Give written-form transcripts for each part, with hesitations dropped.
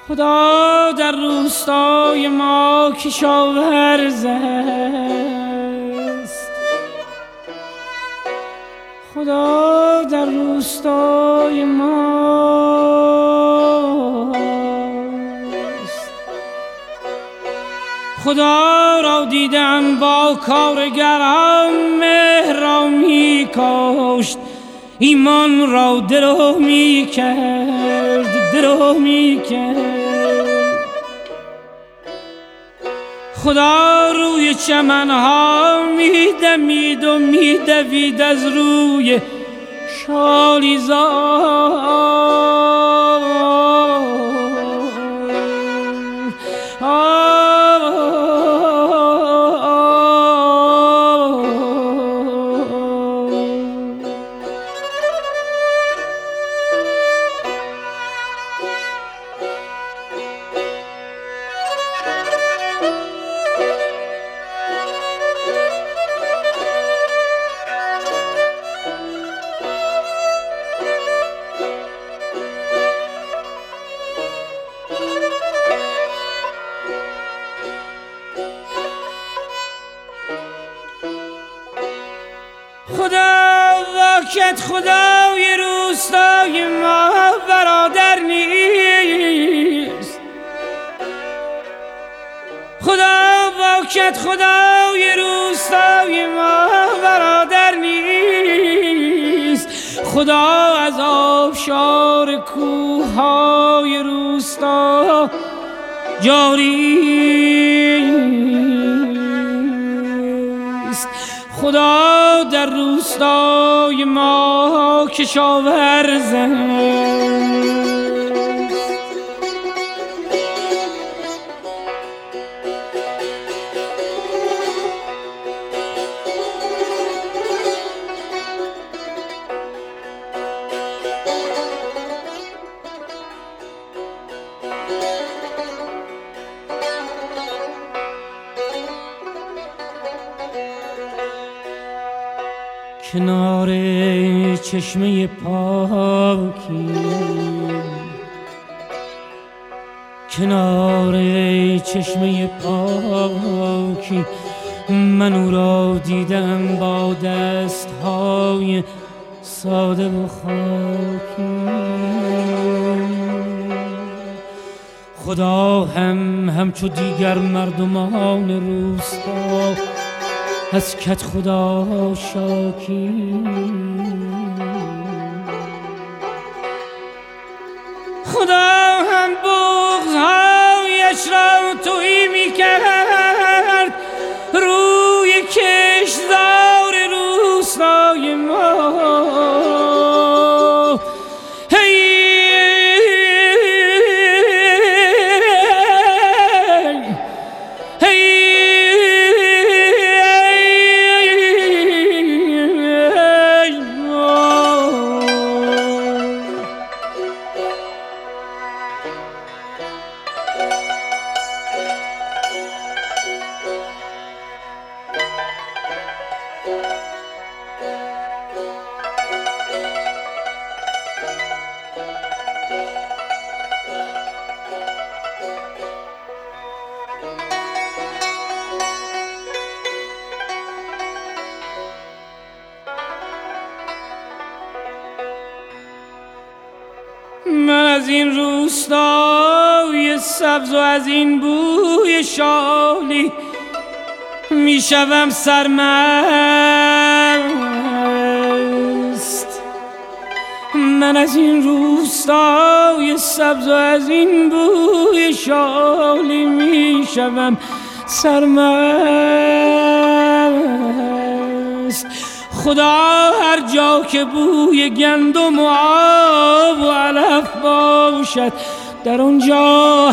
خدا در روستای ما کشاورز است. خدا در روستای ماست. خدا را دیدم با کارگران مهر را می کاشت، ایمان را درو می کرد، درو می کرد. خدا روی چمنها می دمید و می دوید از روی شالیزار. خدا واکت خدای روستای ما برادر نیست. خدا واکت خدای روستای ما برادر نیست. خدا از آبشار کوههای روستا جاری است. خدا در روستای ما کشاورز است. کنار چشمه پاکی، کنار چشمه پاکی، من او را دیدم با دستهای ساده و خاکی. خدا همچو دیگر مردمان روستا از کت خدا شاکی. خدا هم بغض‌هایش را تهی می کرد روی کشتزار روستای ما. من از این روستای سبز و از این بوی شالی میشوم سرمست. من از این روستای سبز و از این بوی شالی میشوم سرمست. خدا هر جا که بوی گندم و آب و علف باشد در اونجا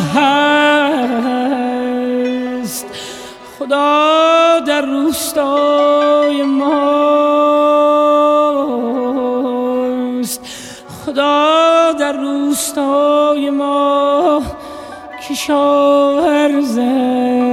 هست. خدا در روستای ماست. خدا در روستای ما کشاورز است.